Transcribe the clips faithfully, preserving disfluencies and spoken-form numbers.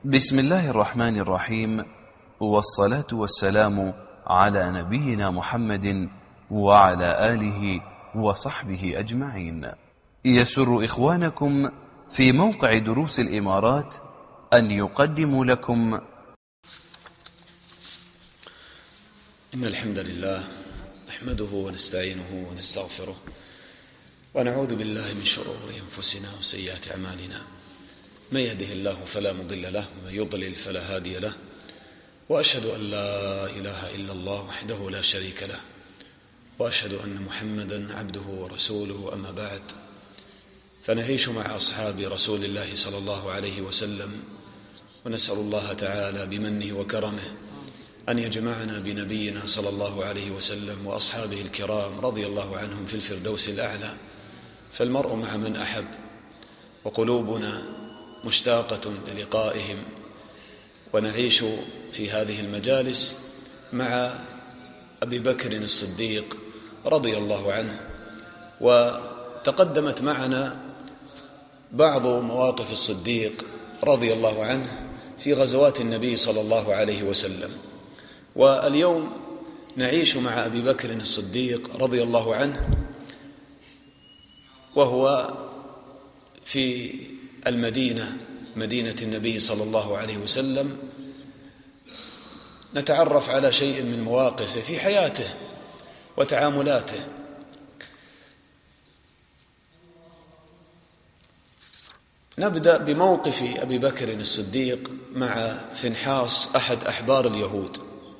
بسم الله الرحمن الرحيم، والصلاة والسلام على نبينا محمد وعلى آله وصحبه أجمعين. يسر إخوانكم في موقع دروس الإمارات أن يقدموا لكم إن الحمد لله نحمده ونستعينه ونستغفره ونعوذ بالله من شرور أنفسنا وسيئات أعمالنا. من يهده الله فلا مضل له ومن يضلل فلا هادي له، وأشهد أن لا إله إلا الله وحده لا شريك له، وأشهد أن محمدا عبده ورسوله. أما بعد، فنعيش مع أصحاب رسول الله صلى الله عليه وسلم، ونسأل الله تعالى بمنه وكرمه أن يجمعنا بنبينا صلى الله عليه وسلم وأصحابه الكرام رضي الله عنهم في الفردوس الأعلى. فالمرء مع من أحب، وقلوبنا مشتاقة للقائهم، ونعيش في هذه المجالس مع أبي بكر الصديق رضي الله عنه. وتقدمت معنا بعض مواقف الصديق رضي الله عنه في غزوات النبي صلى الله عليه وسلم، واليوم نعيش مع أبي بكر الصديق رضي الله عنه وهو في المدينة، مدينة النبي صلى الله عليه وسلم. نتعرف على شيء من مواقفه في حياته وتعاملاته. نبدأ بموقف أبي بكر الصديق مع فنحاس أحد أحبار اليهود.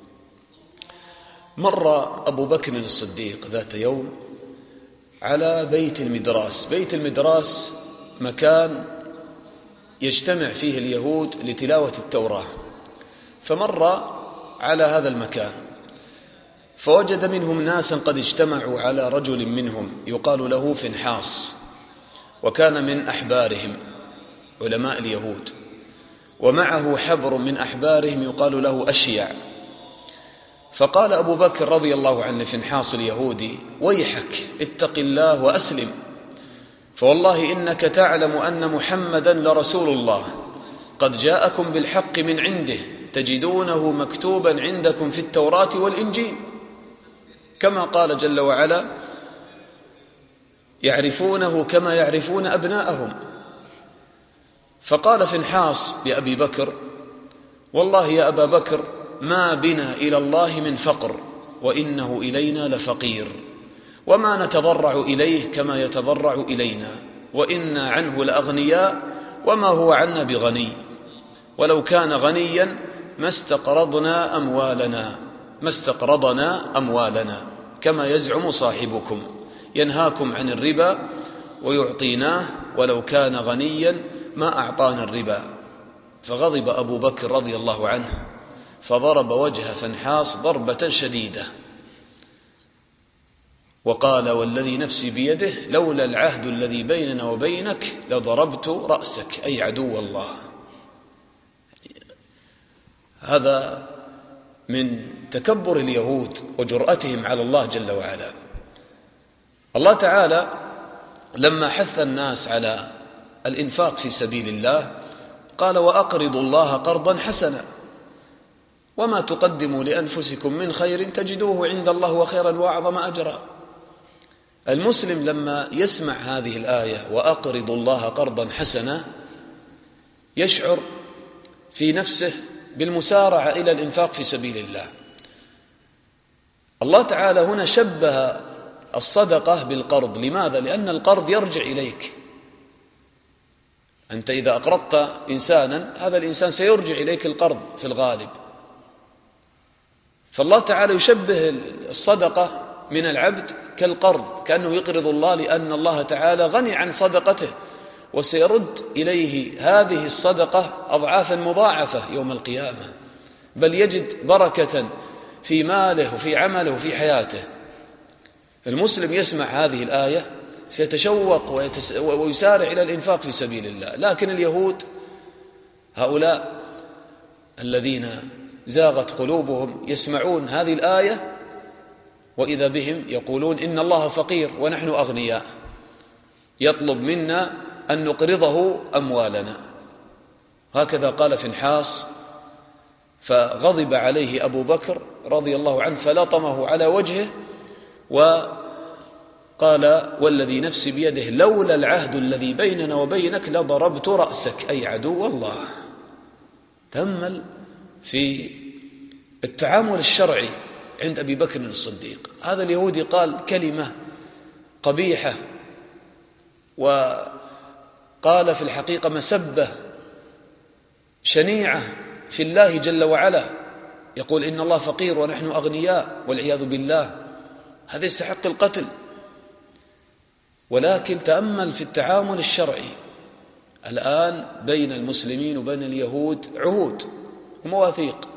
مر أبو بكر الصديق ذات يوم على بيت المدراس. بيت المدراس مكان يجتمع فيه اليهود لتلاوة التوراة، فمر على هذا المكان فوجد منهم ناسا قد اجتمعوا على رجل منهم يقال له فنحاس، وكان من أحبارهم علماء اليهود، ومعه حبر من أحبارهم يقال له أشيع. فقال أبو بكر رضي الله عنه لفنحاس اليهودي: ويحك، اتق الله وأسلم، فوالله إنك تعلم أن محمدا لرسول الله قد جاءكم بالحق من عنده، تجدونه مكتوبا عندكم في التوراة والإنجيل، كما قال جل وعلا: يعرفونه كما يعرفون أبناءهم. فقال فنحاس لأبي بكر: والله يا أبا بكر ما بنا إلى الله من فقر، وإنه إلينا لفقير، وما نتضرع إليه كما يتضرع إلينا، وإنا عنه لأغنياء وما هو عنا بغني، ولو كان غنيا ما استقرضنا أموالنا ما استقرضنا أموالنا كما يزعم صاحبكم، ينهاكم عن الربا ويعطيناه، ولو كان غنيا ما أعطانا الربا. فغضب أبو بكر رضي الله عنه فضرب وجه فنحاس ضربة شديدة، وقال: والذي نفسي بيده لولا العهد الذي بيننا وبينك لضربت رأسك، أي عدو الله. هذا من تكبر اليهود وجرأتهم على الله جل وعلا. الله تعالى لما حث الناس على الإنفاق في سبيل الله قال: وأقرضوا الله قرضا حسنا، وما تقدموا لأنفسكم من خير تجدوه عند الله وخيرا وأعظم أجرا. المسلم لما يسمع هذه الآية وأقرضوا الله قرضا حسنا يشعر في نفسه بالمسارعة إلى الإنفاق في سبيل الله. الله تعالى هنا شبه الصدقة بالقرض. لماذا؟ لأن القرض يرجع إليك. أنت إذا أقرضت إنسانا هذا الإنسان سيرجع إليك القرض في الغالب. فالله تعالى يشبه الصدقة من العبد كالقرض، كأنه يقرض الله، لأن الله تعالى غني عن صدقته وسيرد إليه هذه الصدقة أضعافا مضاعفة يوم القيامة، بل يجد بركة في ماله وفي عمله وفي حياته. المسلم يسمع هذه الآية فيتشوق ويسارع إلى الإنفاق في سبيل الله. لكن اليهود هؤلاء الذين زاغت قلوبهم يسمعون هذه الآية وإذا بهم يقولون: إن الله فقير ونحن أغنياء، يطلب منا أن نقرضه أموالنا. هكذا قال فنحاس، فغضب عليه أبو بكر رضي الله عنه فلطمه على وجهه وقال: والذي نفسي بيده لولا العهد الذي بيننا وبينك لضربت رأسك، أي عدو الله. تأمل في التعامل الشرعي عند أبي بكر الصديق. هذا اليهودي قال كلمة قبيحة وقال في الحقيقة مسبة شنيعة في الله جل وعلا، يقول إن الله فقير ونحن أغنياء والعياذ بالله، هذا يستحق القتل. ولكن تأمل في التعامل الشرعي. الآن بين المسلمين وبين اليهود عهود ومواثيق،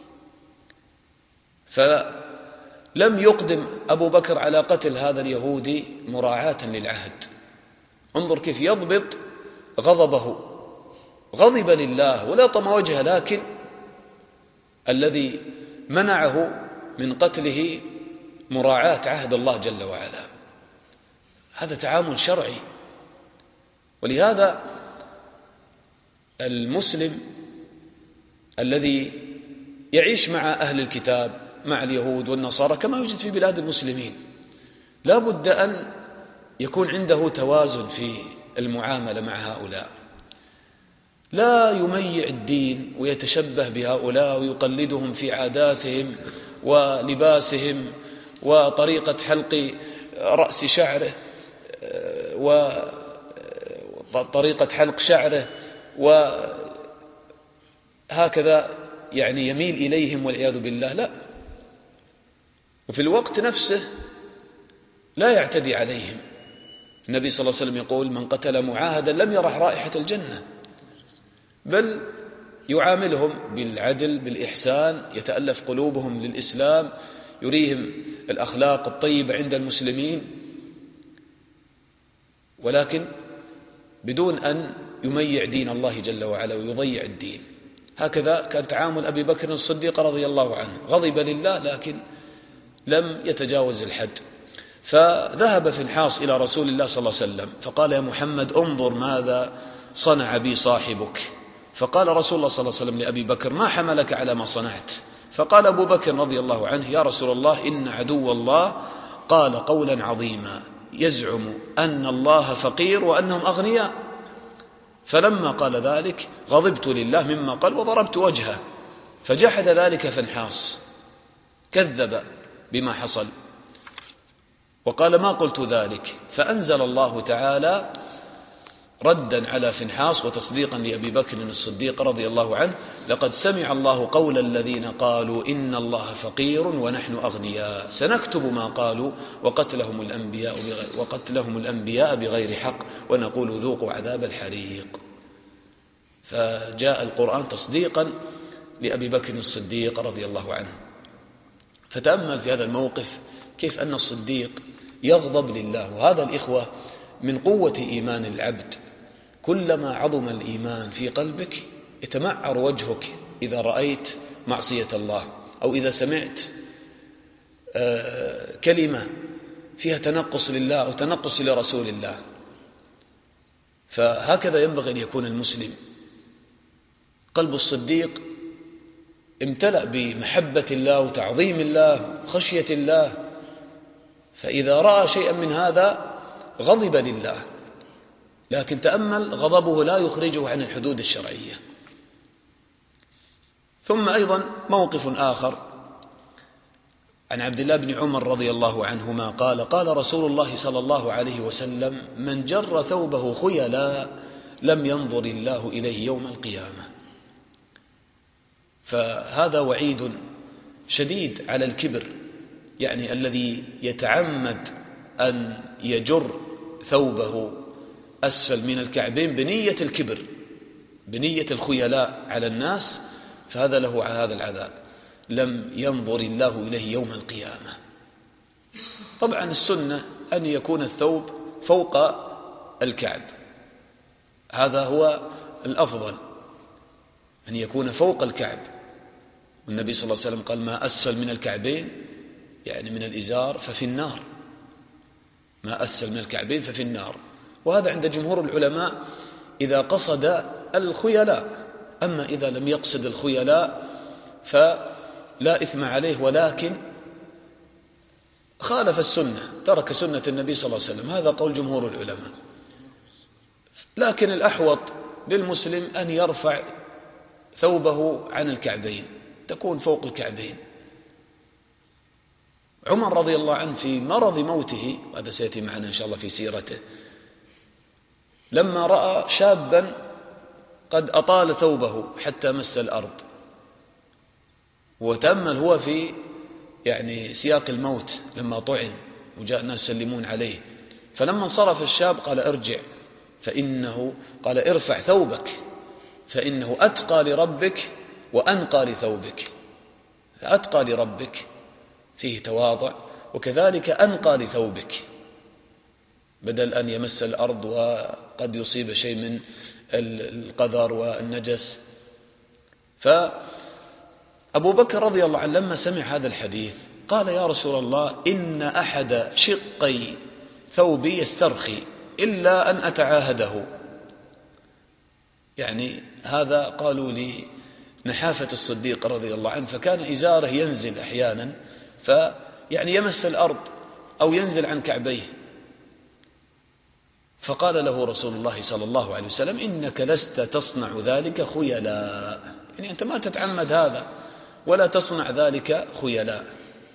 فلم يقدم أبو بكر على قتل هذا اليهودي مراعاة للعهد. انظر كيف يضبط غضبه، غضب لله ولا طم وجهه، لكن الذي منعه من قتله مراعاة عهد الله جل وعلا. هذا تعامل شرعي. ولهذا المسلم الذي يعيش مع أهل الكتاب، مع اليهود والنصارى كما يوجد في بلاد المسلمين، لا بد أن يكون عنده توازن في المعاملة مع هؤلاء، لا يميع الدين ويتشبه بهؤلاء ويقلدهم في عاداتهم ولباسهم وطريقة حلق رأس شعره وطريقة حلق شعره، وهكذا يعني يميل إليهم والعياذ بالله. لا، وفي الوقت نفسه لا يعتدي عليهم. النبي صلى الله عليه وسلم يقول: من قتل معاهدا لم يرح رائحة الجنة، بل يعاملهم بالعدل بالإحسان، يتألف قلوبهم للإسلام، يريهم الأخلاق الطيبة عند المسلمين، ولكن بدون أن يميع دين الله جل وعلا ويضيع الدين. هكذا كان تعامل أبي بكر الصديق رضي الله عنه، غضب لله لكن لم يتجاوز الحد. فذهب فنحاس إلى رسول الله صلى الله عليه وسلم فقال: يا محمد انظر ماذا صنع بي صاحبك. فقال رسول الله صلى الله عليه وسلم لأبي بكر: ما حملك على ما صنعت؟ فقال أبو بكر رضي الله عنه: يا رسول الله إن عدو الله قال قولا عظيما يزعم أن الله فقير وأنهم أغنياء، فلما قال ذلك غضبت لله مما قال وضربت وجهه. فجحد ذلك فنحاس، كذب بما حصل وقال: ما قلت ذلك. فأنزل الله تعالى ردا على فنحاس وتصديقا لأبي بكر الصديق رضي الله عنه: لقد سمع الله قول الذين قالوا إن الله فقير ونحن أغنياء سنكتب ما قالوا وقتلهم الأنبياء بغير, وقتلهم الأنبياء بغير حق ونقول ذوقوا عذاب الحريق. فجاء القرآن تصديقا لأبي بكر الصديق رضي الله عنه. فتأمل في هذا الموقف كيف أن الصديق يغضب لله. وهذا الإخوة من قوة إيمان العبد، كلما عظم الإيمان في قلبك يتمعر وجهك إذا رأيت معصية الله أو إذا سمعت كلمة فيها تنقص لله أو تنقص لرسول الله. فهكذا ينبغي أن يكون المسلم. قلب الصديق امتلأ بمحبة الله وتعظيم الله وخشية الله، فإذا رأى شيئا من هذا غضب لله، لكن تأمل غضبه لا يخرجه عن الحدود الشرعية. ثم أيضا موقف آخر عن عبد الله بن عمر رضي الله عنهما قال: قال رسول الله صلى الله عليه وسلم: من جر ثوبه خيلا لم ينظر الله إليه يوم القيامة. فهذا وعيد شديد على الكبر، يعني الذي يتعمد أن يجر ثوبه أسفل من الكعبين بنية الكبر، بنية الخيلاء على الناس، فهذا له هذا العذاب، لم ينظر الله إليه يوم القيامة. طبعا السنة أن يكون الثوب فوق الكعب، هذا هو الأفضل، أن يكون فوق الكعب. والنبي صلى الله عليه وسلم قال: ما أسفل من الكعبين يعني من الإزار ففي النار، ما أسفل من الكعبين ففي النار. وهذا عند جمهور العلماء إذا قصد الخيلاء، أما إذا لم يقصد الخيلاء فلا إثم عليه، ولكن خالف السنة، ترك سنة النبي صلى الله عليه وسلم، هذا قول جمهور العلماء. لكن الأحوط للمسلم أن يرفع ثوبه عن الكعبين، تكون فوق الكعبين. عمر رضي الله عنه في مرض موته، وهذا سيأتي معنا إن شاء الله في سيرته، لما رأى شابا قد أطال ثوبه حتى مس الأرض، وتأمل هو في يعني سياق الموت لما طعن وجاء الناس يسلمون عليه، فلما انصرف الشاب قال ارجع فإنه قال ارفع ثوبك فإنه أتقى لربك وأنقى لثوبك. أتقى لربك فيه تواضع، وكذلك أنقى لثوبك، بدل أن يمس الأرض وقد يصيب شيء من القذر والنجس. فأبو بكر رضي الله عنه لما سمع هذا الحديث قال يا رسول الله إن أحد شقي ثوبي يسترخي إلا أن أتعاهده. يعني هذا قالوا لي نحافة الصديق رضي الله عنه، فكان إزاره ينزل أحيانا فيعني يمس الأرض أو ينزل عن كعبيه، فقال له رسول الله صلى الله عليه وسلم إنك لست تصنع ذلك خيلاء، يعني أنت ما تتعمد هذا ولا تصنع ذلك خيلاء.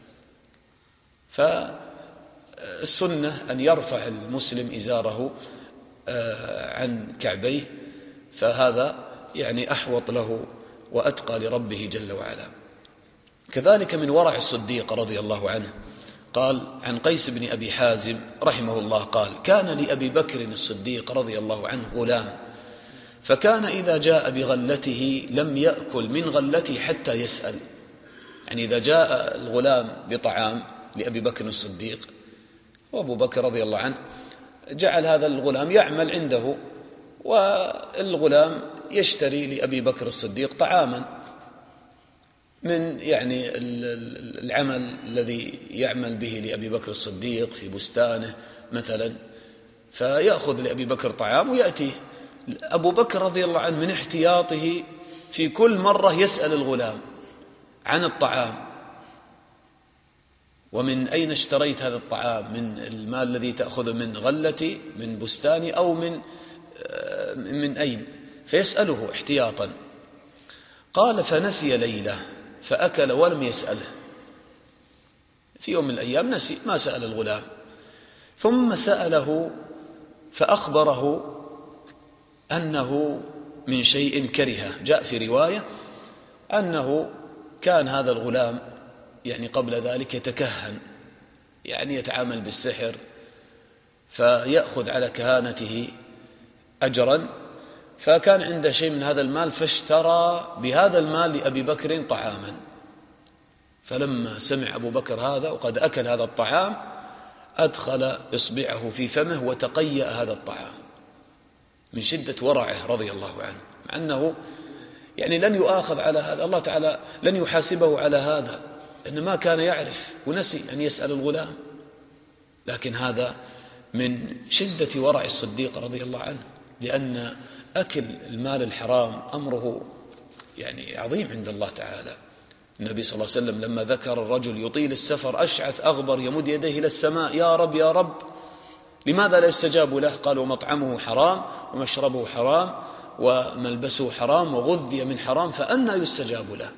فالسنة أن يرفع المسلم إزاره عن كعبيه، فهذا يعني أحوط له وأتقى لربه جل وعلا. كذلك من ورع الصديق رضي الله عنه قال عن قيس بن أبي حازم رحمه الله قال كان لأبي بكر الصديق رضي الله عنه غلام، فكان إذا جاء بغلته لم يأكل من غلته حتى يسأل. يعني إذا جاء الغلام بطعام لأبي بكر الصديق، وأبو بكر رضي الله عنه جعل هذا الغلام يعمل عنده، والغلام يشتري لأبي بكر الصديق طعاما من يعني العمل الذي يعمل به لأبي بكر الصديق في بستانه مثلا، فيأخذ لأبي بكر طعام ويأتيه. أبو بكر رضي الله عنه من احتياطه في كل مرة يسأل الغلام عن الطعام، ومن أين اشتريت هذا الطعام، من المال الذي تأخذه من غلتي من بستاني أو من من أين، فيسأله احتياطا. قال فنسي ليلة فأكل ولم يسأله، في يوم من الأيام نسي ما سأل الغلام، ثم سأله فأخبره أنه من شيء كرهه. جاء في رواية أنه كان هذا الغلام يعني قبل ذلك يتكهن، يعني يتعامل بالسحر، فيأخذ على كهانته أجرا، فكان عنده شيء من هذا المال فاشترى بهذا المال لأبي بكر طعاما. فلما سمع أبو بكر هذا وقد أكل هذا الطعام أدخل إصبعه في فمه وتقيأ هذا الطعام من شدة ورعه رضي الله عنه، مع أنه يعني لن يؤاخذ على هذا، الله تعالى لن يحاسبه على هذا لأنه ما كان يعرف ونسي أن يسأل الغلام، لكن هذا من شدة ورع الصديق رضي الله عنه، لأن أكل المال الحرام أمره يعني عظيم عند الله تعالى. النبي صلى الله عليه وسلم لما ذكر الرجل يطيل السفر أشعث أغبر يمد يديه إلى السماء يا رب يا رب لماذا لا يستجاب له؟ قال ومطعمه حرام ومشربه حرام وملبسه حرام وغذي من حرام فأنى يستجاب له.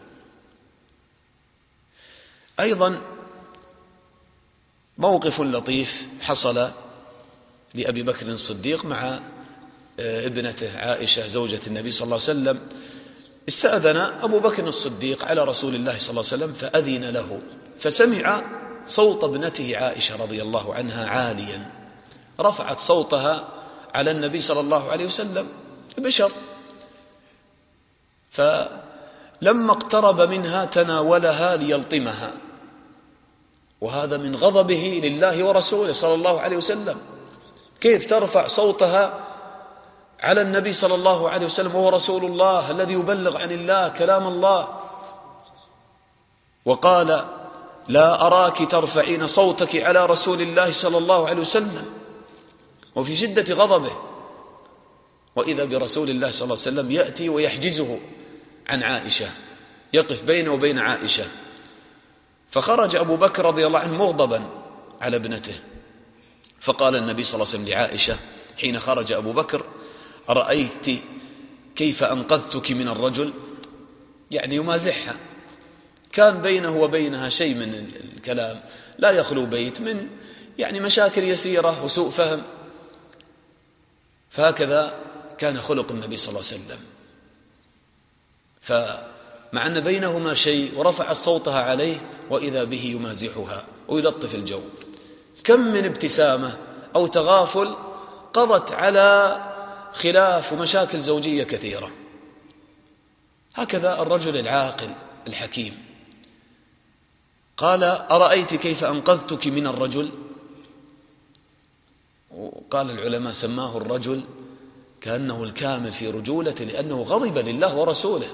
أيضا موقف لطيف حصل لأبي بكر الصديق مع ابنته عائشة زوجة النبي صلى الله عليه وسلم. استأذن أبو بكر الصديق على رسول الله صلى الله عليه وسلم فأذن له، فسمع صوت ابنته عائشة رضي الله عنها عاليا، رفعت صوتها على النبي صلى الله عليه وسلم بشر، فلما اقترب منها تناولها ليلطمها، وهذا من غضبه لله ورسوله صلى الله عليه وسلم. كيف ترفع صوتها على النبي صلى الله عليه وسلم وهو رسول الله الذي يبلغ عن الله كلام الله؟ وقال لا أراك ترفعين صوتك على رسول الله صلى الله عليه وسلم، وفي شدة غضبه. وإذا برسول الله صلى الله عليه وسلم يأتي ويحجزه عن عائشة، يقف بينه وبين عائشة. فخرج أبو بكر رضي الله عنه مغضبا على ابنته، فقال النبي صلى الله عليه وسلم لعائشة حين خرج أبو بكر: أرأيت كيف أنقذتك من الرجل؟ يعني يمازحها، كان بينه وبينها شيء من الكلام لا يخلو بيت من يعني مشاكل يسيرة وسوء فهم. فهكذا كان خلق النبي صلى الله عليه وسلم، فمع أن بينهما شيء ورفعت صوتها عليه وإذا به يمازحها ويلطف الجو. كم من ابتسامة أو تغافل قضت على خلاف ومشاكل زوجية كثيرة. هكذا الرجل العاقل الحكيم. قال: أرأيت كيف أنقذتك من الرجل؟ وقال العلماء سماه الرجل كأنه الكامل في رجولته، لأنه غضب لله ورسوله.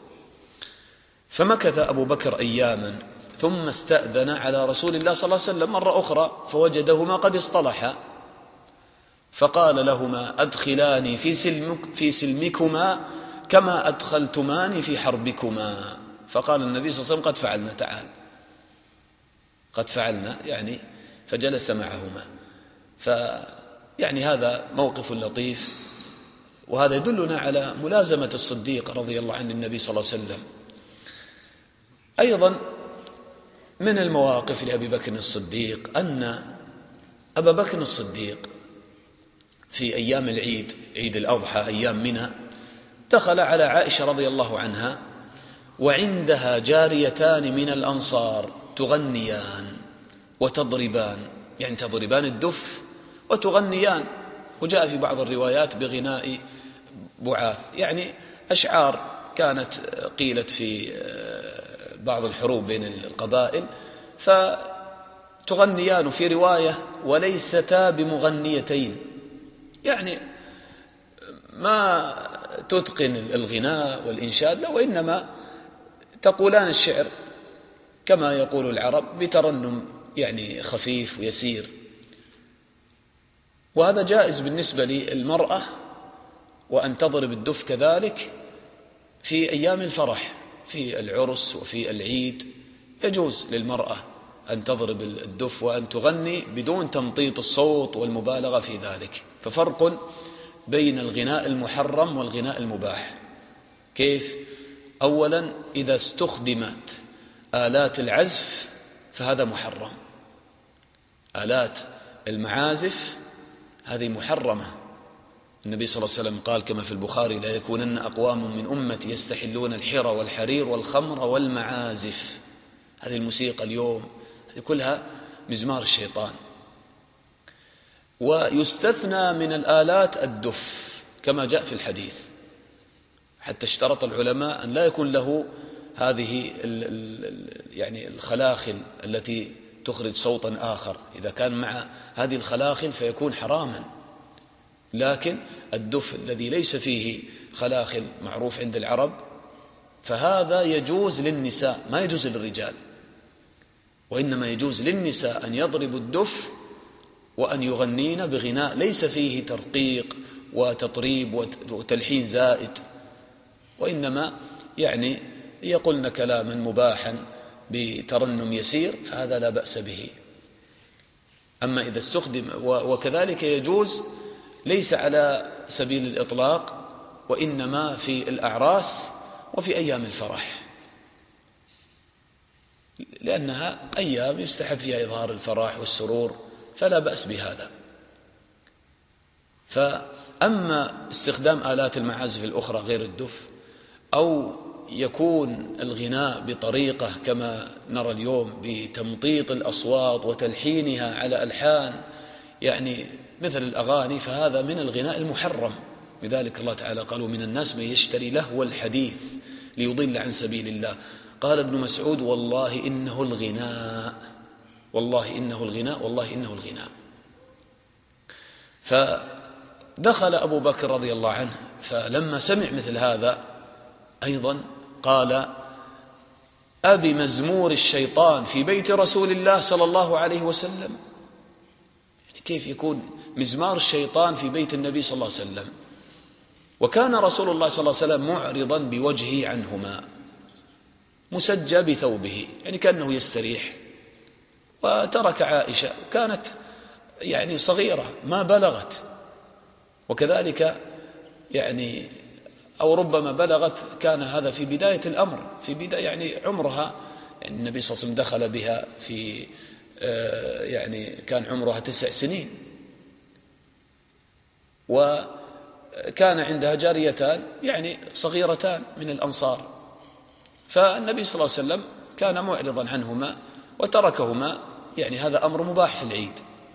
فمكث أبو بكر أياما ثم استأذن على رسول الله صلى الله عليه وسلم مرة أخرى، فوجدهما قد اصطلحا، فقال لهما: أدخلاني في, سلمك في سلمكما كما أدخلتماني في حربكما. فقال النبي صلى الله عليه وسلم: قد فعلنا، تعال، قد فعلنا، يعني فجلس معهما. فيعني هذا موقف لطيف، وهذا يدلنا على ملازمة الصديق رضي الله عنه النبي صلى الله عليه وسلم. أيضا من المواقف لأبي بكر الصديق أن أبا بكر الصديق في أيام العيد، عيد الأضحى، أيام منى، دخل على عائشة رضي الله عنها وعندها جاريتان من الأنصار تغنيان وتضربان، يعني تضربان الدف وتغنيان، وجاء في بعض الروايات بغناء بعاث، يعني أشعار كانت قيلت في بعض الحروب بين القبائل، فتغنيان، في رواية وليستا بمغنيتين، يعني ما تتقن الغناء والإنشاد، لا، وإنما تقولان الشعر كما يقول العرب بترنم يعني خفيف ويسير. وهذا جائز بالنسبة للمرأة، وأن تضرب الدف كذلك في أيام الفرح، في العرس وفي العيد، يجوز للمرأة أن تضرب الدف وأن تغني بدون تمطيط الصوت والمبالغة في ذلك. ففرق بين الغناء المحرم والغناء المباح. كيف؟ أولا، إذا استخدمت آلات العزف فهذا محرم، آلات المعازف هذه محرمة. النبي صلى الله عليه وسلم قال كما في البخاري: لا يكونن أقوام من أمتي يستحلون الحرى والحرير والخمر والمعازف. هذه الموسيقى اليوم هذه كلها مزمار الشيطان. ويستثنى من الآلات الدف كما جاء في الحديث، حتى اشترط العلماء أن لا يكون له هذه يعني الخلاخل التي تخرج صوتا آخر، إذا كان مع هذه الخلاخل فيكون حراما. لكن الدف الذي ليس فيه خلاخل معروف عند العرب فهذا يجوز للنساء، ما يجوز للرجال، وإنما يجوز للنساء أن يضربوا الدف وأن يغنين بغناء ليس فيه ترقيق وتطريب وتلحين زائد، وإنما يعني يقولن كلاما مباحا بترنم يسير، فهذا لا بأس به. أما إذا استخدم، وكذلك يجوز ليس على سبيل الإطلاق، وإنما في الأعراس وفي أيام الفرح، لأنها أيام يستحب فيها إظهار الفرح والسرور، فلا بأس بهذا. فأما استخدام آلات المعازف الأخرى غير الدف، أو يكون الغناء بطريقة كما نرى اليوم بتمطيط الأصوات وتلحينها على ألحان يعني مثل الأغاني، فهذا من الغناء المحرم. لذلك الله تعالى قال: ومن الناس من يشتري لهو الحديث ليضل عن سبيل الله. قال ابن مسعود: والله إنه الغناء، والله إنه الغناء، والله إنه الغناء. فدخل أبو بكر رضي الله عنه، فلما سمع مثل هذا أيضا قال: أبي مزمور الشيطان في بيت رسول الله صلى الله عليه وسلم. يعني كيف يكون مزمار الشيطان في بيت النبي صلى الله عليه وسلم؟ وكان رسول الله صلى الله عليه وسلم معرضا بوجهه عنهما مسجى بثوبه، يعني كأنه يستريح. وترك عائشة، كانت يعني صغيرة ما بلغت، وكذلك يعني أو ربما بلغت، كان هذا في بداية الأمر، في بداية يعني عمرها، يعني النبي صلى الله عليه وسلم دخل بها في يعني كان عمرها تسع سنين، وكان عندها جاريتان يعني صغيرتان من الأنصار، فالنبي صلى الله عليه وسلم كان معرضا عنهما وتركهما، يعني هذا أمر مباح في العيد.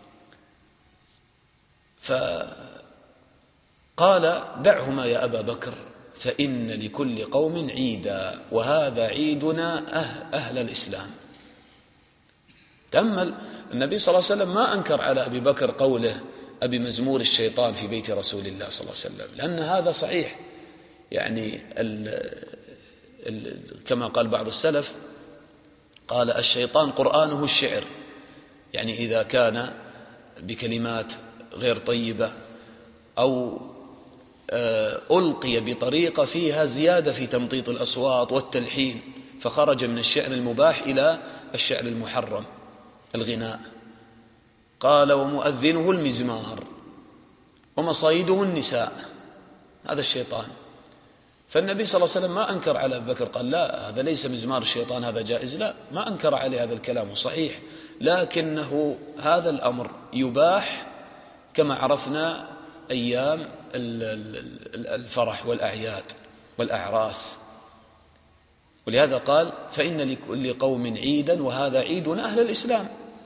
فقال دعهما يا أبا بكر فإن لكل قوم عيدا وهذا عيدنا أهل, أهل الإسلام. تأمل النبي صلى الله عليه وسلم ما أنكر على أبي بكر قوله أبي مزمور الشيطان في بيت رسول الله صلى الله عليه وسلم، لأن هذا صحيح، يعني ال ال كما قال بعض السلف، قال الشيطان قرآنه الشعر، يعني إذا كان بكلمات غير طيبة أو ألقي بطريقة فيها زيادة في تمطيط الأصوات والتلحين، فخرج من الشعر المباح إلى الشعر المحرم الغناء. قال ومؤذنه المزمار ومصايده النساء، هذا الشيطان. فالنبي صلى الله عليه وسلم ما أنكر على أبي بكر، قال لا هذا ليس مزمار الشيطان، هذا جائز، لا، ما أنكر عليه هذا الكلام صحيح، لكنه هذا الأمر يباح كما عرفنا أيام الفرح والأعياد والأعراس. ولهذا قال فإن لكل قوم عيدا وهذا عيدنا أهل الإسلام.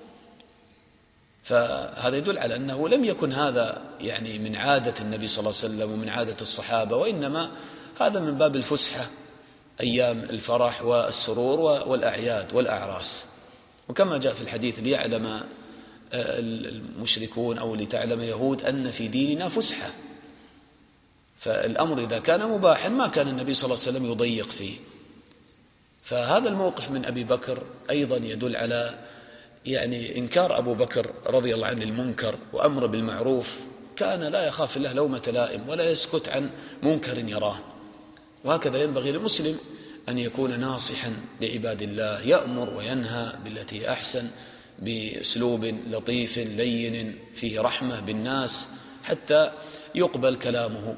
فهذا يدل على أنه لم يكن هذا يعني من عادة النبي صلى الله عليه وسلم ومن عادة الصحابة، وإنما هذا من باب الفسحة أيام الفرح والسرور والأعياد والأعراس. وكما جاء في الحديث ليعلم المشركون أو لتعلم يهود أن في ديننا فسحة، فالأمر إذا كان مباحا ما كان النبي صلى الله عليه وسلم يضيق فيه. فهذا الموقف من أبي بكر أيضا يدل على يعني إنكار أبو بكر رضي الله عنه المنكر وأمر بالمعروف، كان لا يخاف الله لومة لائم ولا يسكت عن منكر يراه. وهكذا ينبغي للمسلم أن يكون ناصحا لعباد الله، يأمر وينهى بالتي أحسن بأسلوب لطيف لين فيه رحمة بالناس حتى يقبل كلامه.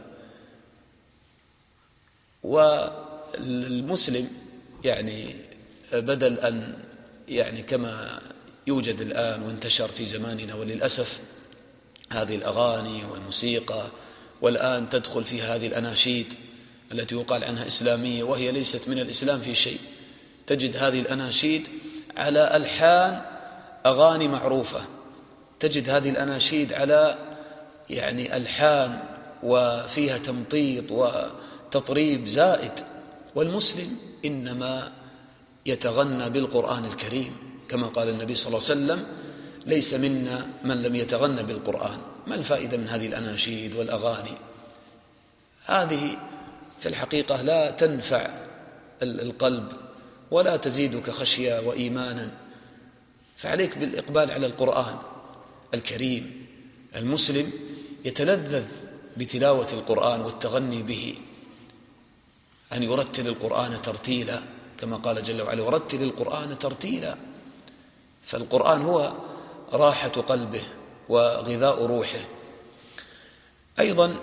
والمسلم يعني بدل أن يعني كما يوجد الآن وانتشر في زماننا وللأسف هذه الأغاني والموسيقى، والآن تدخل في هذه الأناشيد التي يقال عنها إسلامية وهي ليست من الإسلام في شيء، تجد هذه الأناشيد على ألحان أغاني معروفة، تجد هذه الأناشيد على يعني ألحان وفيها تمطيط وتطريب زائد. والمسلم إنما يتغنى بالقرآن الكريم، كما قال النبي صلى الله عليه وسلم ليس منا من لم يتغنى بالقرآن. ما الفائدة من هذه الأناشيد والأغاني؟ هذه في الحقيقة لا تنفع القلب ولا تزيدك خشية وإيمانا، فعليك بالإقبال على القرآن الكريم. المسلم يتلذذ بتلاوة القرآن والتغني به، أن يرتل القرآن ترتيلا كما قال جل وعلا ورتل القرآن ترتيلا. فالقرآن هو راحة قلبه وغذاء روحه. أيضا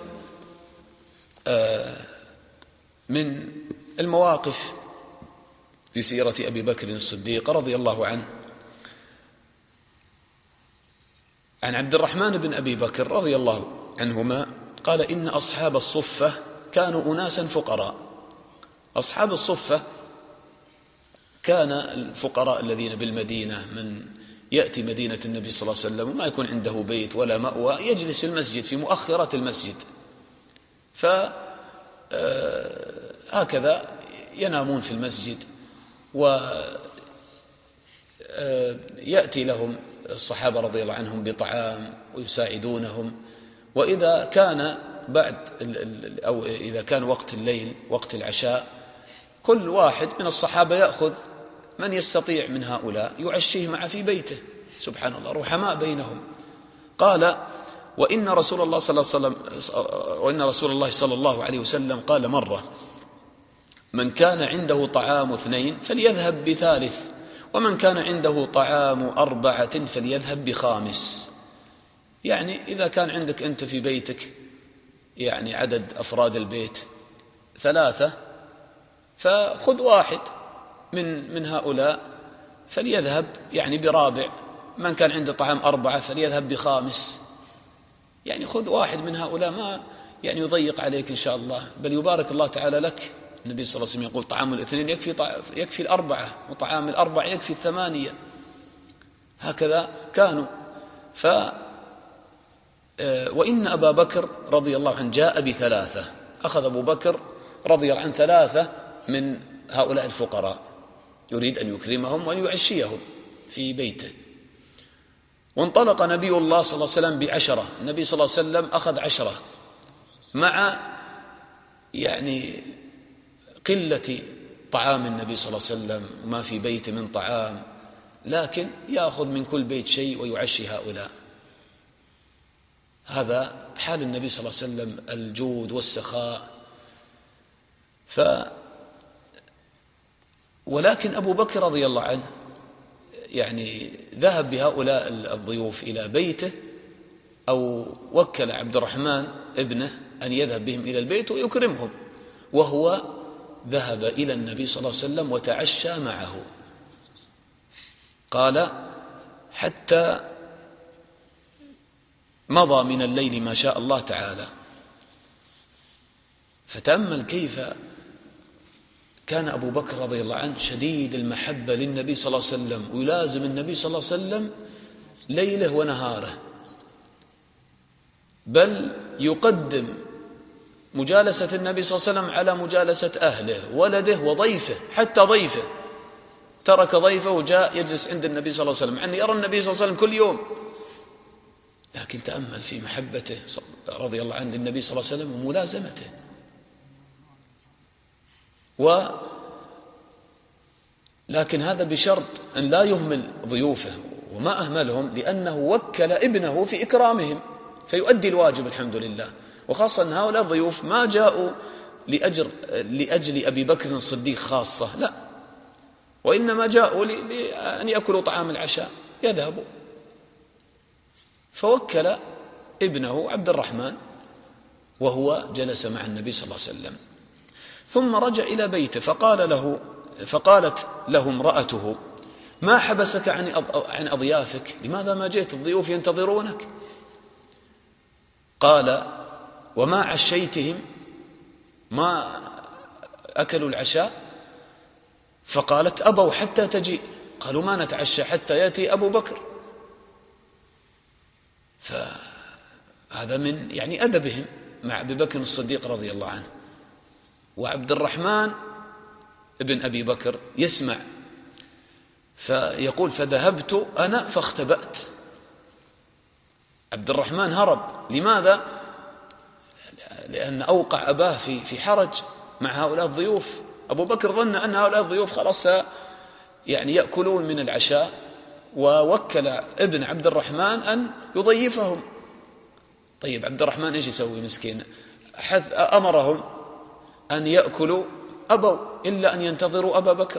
من المواقف في سيرة أبي بكر الصديق رضي الله عنه، عن عبد الرحمن بن أبي بكر رضي الله عنهما قال إن أصحاب الصفة كانوا أناسا فقراء. أصحاب الصفة كان الفقراء الذين بالمدينة من يأتي مدينة النبي صلى الله عليه وسلم وما يكون عنده بيت ولا مأوى، يجلس في المسجد في مؤخرة المسجد، فهكذا ينامون في المسجد، ويأتي لهم الصحابة رضي الله عنهم بطعام ويساعدونهم. وإذا كان بعد أو إذا كان وقت الليل وقت العشاء، كل واحد من الصحابة يأخذ من يستطيع من هؤلاء يعشيه معه في بيته، سبحان الله، رحماء بينهم. قال وإن رسول الله صلى الله عليه وسلم وإن رسول الله صلى الله عليه وسلم قال مرة: من كان عنده طعام اثنين فليذهب بثالث، ومن كان عنده طعام أربعة فليذهب بخامس. يعني إذا كان عندك أنت في بيتك يعني عدد أفراد البيت ثلاثة، فخذ واحد من من هؤلاء فليذهب يعني برابع، من كان عنده طعام أربعة فليذهب بخامس. يعني خذ واحد من هؤلاء، ما يعني يضيق عليك إن شاء الله، بل يبارك الله تعالى لك. النبي صلى الله عليه وسلم يقول: طعام الاثنين يكفي يكفي الأربعة، وطعام الأربعة يكفي الثمانية. هكذا كانوا. ف وإن أبا بكر رضي الله عنه جاء بثلاثة، أخذ أبو بكر رضي الله عنه ثلاثة من هؤلاء الفقراء يريد أن يكرمهم وأن يعشيهم في بيته. وانطلق نبي الله صلى الله عليه وسلم بعشرة، النبي صلى الله عليه وسلم أخذ عشرة مع يعني قلة طعام النبي صلى الله عليه وسلم وما في بيته من طعام، لكن يأخذ من كل بيت شيء ويعشي هؤلاء. هذا حال النبي صلى الله عليه وسلم، الجود والسخاء. ف ولكن أبو بكر رضي الله عنه يعني ذهب بهؤلاء الضيوف إلى بيته، أو وكل عبد الرحمن ابنه أن يذهب بهم إلى البيت ويكرمهم، وهو ذهب إلى النبي صلى الله عليه وسلم وتعشى معه. قال: حتى مضى من الليل ما شاء الله تعالى. فتأمل كيف كان أبو بكر رضي الله عنه شديد المحبة للنبي صلى الله عليه وسلم، ويلازم النبي صلى الله عليه وسلم ليله ونهاره، بل يقدم مجالسة النبي صلى الله عليه وسلم على مجالسة أهله، ولده وضيفه، حتى ضيفه ترك ضيفه وجاء يجلس عند النبي صلى الله عليه وسلم، يعني يرى النبي صلى الله عليه وسلم كل يوم، لكن تأمل في محبته رضي الله عنه للنبي صلى الله عليه وسلم وملازمته. و لكن هذا بشرط أن لا يهمل ضيوفه، وما أهملهم لأنه وكل ابنه في إكرامهم فيؤدي الواجب الحمد لله. وخاصة أن هؤلاء الضيوف ما جاءوا لأجر لأجل أبي بكر الصديق خاصة، لا، وإنما جاءوا لأن يأكلوا طعام العشاء يذهبوا. فوكل ابنه عبد الرحمن وهو جلس مع النبي صلى الله عليه وسلم، ثم رجع إلى بيته فقال له فقالت له امرأته: ما حبسك عن عن أضيافك؟ لماذا ما جئت؟ الضيوف ينتظرونك. قال: وما عشيتهم؟ ما أكلوا العشاء؟ فقالت: أبوا حتى تجيء. قالوا: ما نتعشى حتى يأتي أبو بكر. فهذا من يعني أدبهم مع أبي بكر الصديق رضي الله عنه. وعبد الرحمن ابن أبي بكر يسمع فيقول: فذهبت أنا فاختبأت. عبد الرحمن هرب. لماذا؟ لأن أوقع أباه في في حرج مع هؤلاء الضيوف. أبو بكر ظن أن هؤلاء الضيوف خلاص يعني يأكلون من العشاء، ووكل ابن عبد الرحمن أن يضيفهم. طيب عبد الرحمن إيش يسوي مسكين؟ حث أمرهم أن يأكلوا، أبوا إلا أن ينتظروا أبا بكر.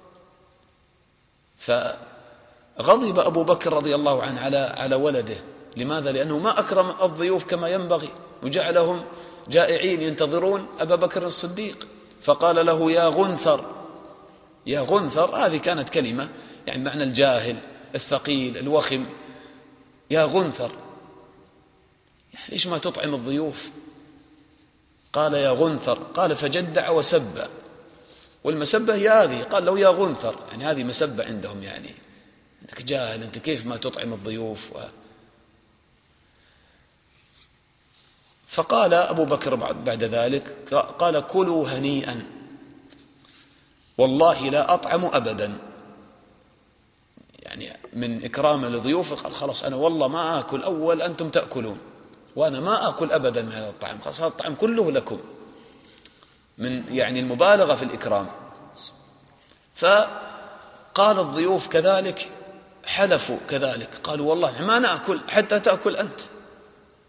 فغضب أبو بكر رضي الله عنه على على ولده. لماذا؟ لأنه ما أكرم الضيوف كما ينبغي، وجعلهم جائعين ينتظرون أبا بكر الصديق. فقال له: يا غنثر. يا غنثر هذه كانت كلمة يعني معنى الجاهل الثقيل الوخم. يا غنثر، يعني ليش ما تطعم الضيوف؟ قال: يا غنثر. قال: فجدع وسب. والمسبة هي هذه. قال له: يا غنثر، يعني هذه مسبة عندهم، يعني أنك جاهل، أنت كيف ما تطعم الضيوف؟ و... فقال أبو بكر بعد ذلك، قال: كلوا هنيئا والله لا أطعم أبدا. يعني من إكرام لضيوف قال: خلاص أنا والله ما آكل، أول أنتم تأكلون، وأنا ما آكل أبدا من هذا الطعام، خلاص هذا الطعام كله لكم، من يعني المبالغة في الإكرام. فقال الضيوف كذلك حلفوا كذلك، قالوا: والله ما نأكل حتى تأكل أنت.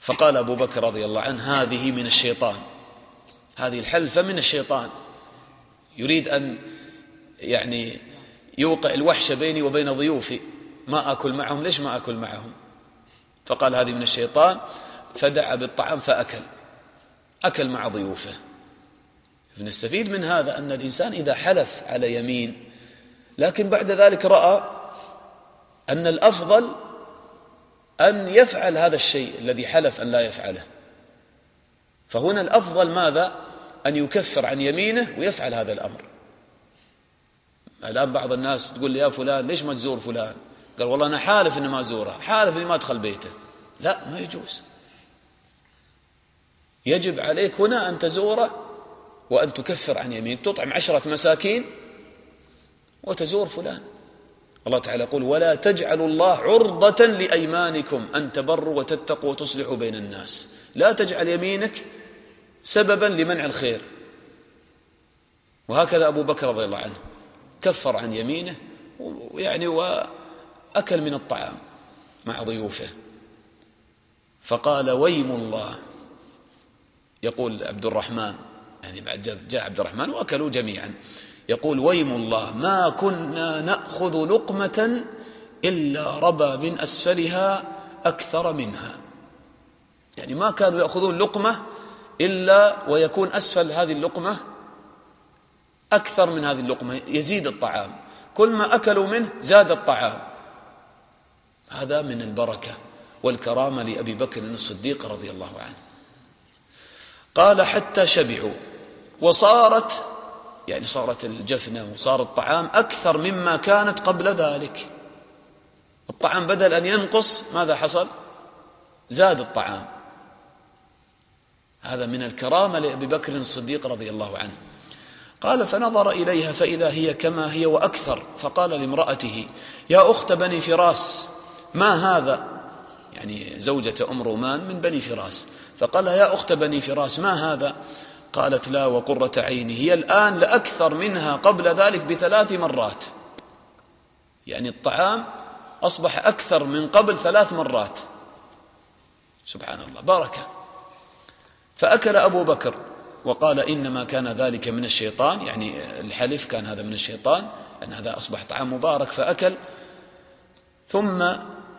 فقال أبو بكر رضي الله عنه: هذه من الشيطان، هذه الحلفة من الشيطان، يريد أن يعني يوقع الوحشة بيني وبين ضيوفي، ما أكل معهم. ليش ما أكل معهم؟ فقال: هذه من الشيطان. فدعا بالطعام فأكل، أكل مع ضيوفه. فنستفيد من هذا أن الإنسان إذا حلف على يمين لكن بعد ذلك رأى أن الأفضل أن يفعل هذا الشيء الذي حلف أن لا يفعله، فهنا الأفضل ماذا؟ أن يكفر عن يمينه ويفعل هذا الأمر. الآن بعض الناس تقول لي: يا فلان ليش ما تزور فلان؟ قال: والله أنا حالف إني ما أزوره، حالف إني ما أدخل بيته. لا، ما يجوز. يجب عليك هنا أن تزوره وأن تكفر عن يمين، تطعم عشرة مساكين وتزور فلان. الله تعالى يقول: ولا تجعلوا الله عرضة لأيمانكم أن تبروا وتتقوا وتصلحوا بين الناس. لا تجعل يمينك سببا لمنع الخير. وهكذا أبو بكر رضي الله عنه كفر عن يمينه يعني وأكل من الطعام مع ضيوفه. فقال: ويم الله، يقول عبد الرحمن، يعني بعد جاء عبد الرحمن وأكلوا جميعا، يقول: ويم الله ما كنا نأخذ لقمة إلا ربى من أسفلها أكثر منها. يعني ما كانوا يأخذون لقمة إلا ويكون أسفل هذه اللقمة أكثر من هذه اللقمة، يزيد الطعام، كل ما أكلوا منه زاد الطعام. هذا من البركة والكرامة لأبي بكر الصديق رضي الله عنه. قال: حتى شبعوا، وصارت يعني صارت الجفنة وصار الطعام أكثر مما كانت قبل ذلك. الطعام بدل أن ينقص ماذا حصل؟ زاد الطعام. هذا من الكرامة لأبي بكر الصديق رضي الله عنه. قال: فنظر إليها فإذا هي كما هي وأكثر، فقال لامرأته: يا أخت بني فراس، ما هذا؟ يعني زوجة أم رومان من بني فراس. فقال: يا أخت بني فراس ما هذا؟ قالت: لا وقرة عيني، هي الآن لأكثر منها قبل ذلك بثلاث مرات. يعني الطعام أصبح أكثر من قبل ثلاث مرات. سبحان الله، بركة. فأكل أبو بكر وقال: إنما كان ذلك من الشيطان، يعني الحلف كان هذا من الشيطان، أن هذا أصبح طعام مبارك. فأكل، ثم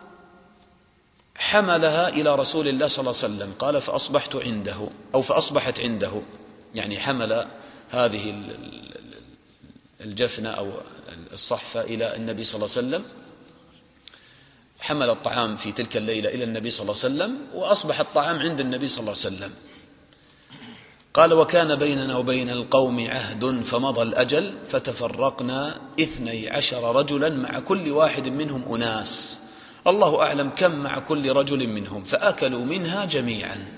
حملها إلى رسول الله صلى الله عليه وسلم. قال: فأصبحت عنده أو فأصبحت عنده، يعني حمل هذه الجفنة أو الصحفة إلى النبي صلى الله عليه وسلم، حمل الطعام في تلك الليلة إلى النبي صلى الله عليه وسلم، وأصبح الطعام عند النبي صلى الله عليه وسلم. قال: وكان بيننا وبين القوم عهد فمضى الأجل فتفرقنا اثني عشر رجلا مع كل واحد منهم أناس، الله أعلم كم مع كل رجل منهم، فأكلوا منها جميعا.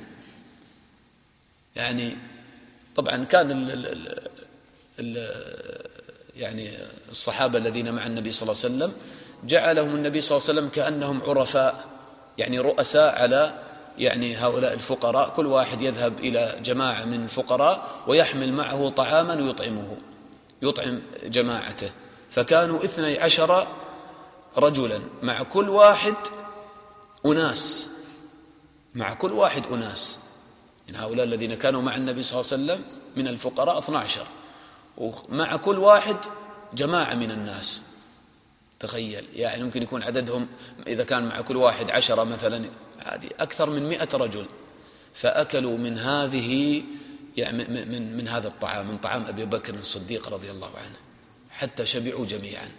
يعني طبعا كان ال ال ال يعني الصحابة الذين مع النبي صلى الله عليه وسلم جعلهم النبي صلى الله عليه وسلم كأنهم عرفاء، يعني رؤساء على يعني هؤلاء الفقراء. كل واحد يذهب إلى جماعة من الفقراء ويحمل معه طعاما ويطعمه، يطعم جماعته. فكانوا اثني عشر رجلا مع كل واحد أناس، مع كل واحد أناس. من هؤلاء الذين كانوا مع النبي صلى الله عليه وسلم من الفقراء اثني عشر، ومع كل واحد جماعة من الناس. تخيل، يعني ممكن يكون عددهم إذا كان مع كل واحد عشرة مثلا، هذه أكثر من مئة رجل. فأكلوا من هذه يعني من, من, من هذا الطعام، من طعام أبي بكر الصديق رضي الله عنه، حتى شبعوا جميعا.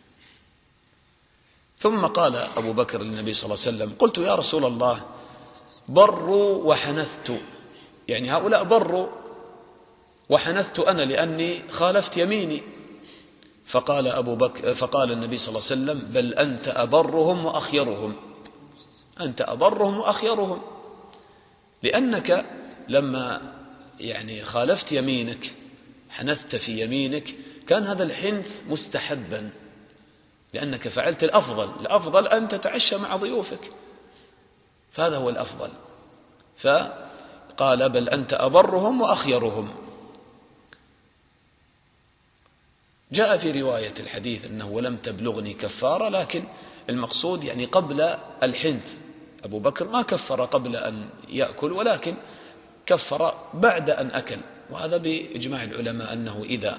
ثم قال أبو بكر للنبي صلى الله عليه وسلم: قلت يا رسول الله بروا وحنثت، يعني هؤلاء بروا وحنثت أنا لأني خالفت يميني. فقال أبو بكر فقال النبي صلى الله عليه وسلم: بل أنت أبرهم وأخيرهم، أنت أبرهم وأخيرهم، لأنك لما يعني خالفت يمينك، حنثت في يمينك، كان هذا الحنث مستحبا لأنك فعلت الأفضل. الأفضل أن تتعشى مع ضيوفك، فهذا هو الأفضل. فقال: بل أنت أبرهم وأخيرهم. جاء في رواية الحديث أنه ولم تبلغني كفارة، لكن المقصود يعني قبل الحنث أبو بكر ما كفر قبل أن يأكل، ولكن كفر بعد أن أكل، وهذا بإجماع العلماء أنه إذا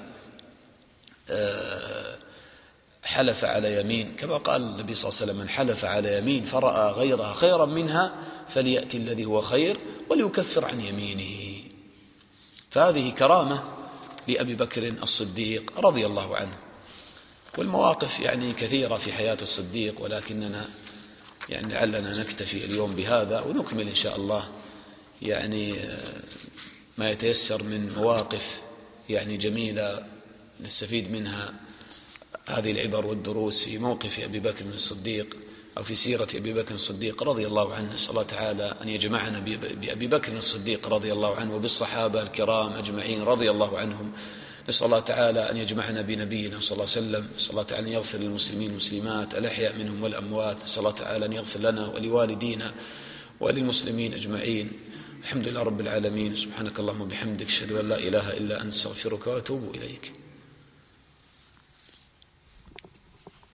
حلف على يمين، كما قال النبي صلى الله عليه وسلم: من حلف على يمين فرأى غيرها خيرا منها فليأتي الذي هو خير وليكفر عن يمينه. فهذه كرامة لأبي بكر الصديق رضي الله عنه. والمواقف يعني كثيرة في حياة الصديق، ولكننا يعني لعلنا نكتفي اليوم بهذا، ونكمل إن شاء الله يعني ما يتيسر من مواقف يعني جميلة نستفيد منها هذه العبر والدروس في موقف أبي بكر الصديق أو في سيرة أبي بكر الصديق رضي الله عنه. نسأل الله تعالى أن يجمعنا بأبي بكر الصديق رضي الله عنه وبالصحابة الكرام أجمعين رضي الله عنهم. نسأل الله تعالى أن يجمعنا بنبينا صلى الله عليه وسلم. نسأل الله تعالى أن يغفر للمسلمين والمسلمات الأحياء منهم والأموات. نسأل الله تعالى أن يغفر لنا ولوالدينا وللمسلمين أجمعين. الحمد لله رب العالمين. سبحانك اللهم وبحمدك، أشهد أن لا إله إلا أنت، أستغفرك وأتوب إليك.